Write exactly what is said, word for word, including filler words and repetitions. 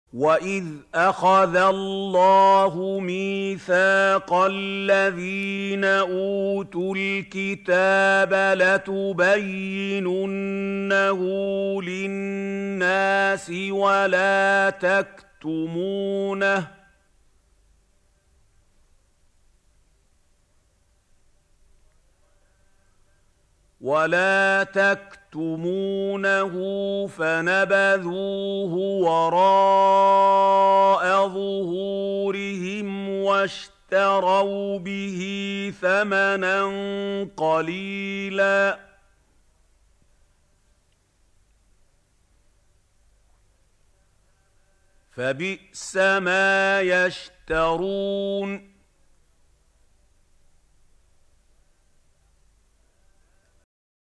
وَإِذْ أَخَذَ اللَّهُ مِيثَاقَ الَّذِينَ أُوتُوا الْكِتَابَ لَتُبَيِّنُنَّهُ لِلنَّاسِ وَلَا تَكْتُمُونَهُ وَلَا تَكْتُمُونَهُ فَنَبَذُوهُ وَرَاءَ ظُهُورِهِمْ وَاشْتَرَوْا بِهِ ثَمَنًا قَلِيلًا ۖ فَبِئْسَ مَا يَشْتَرُونَ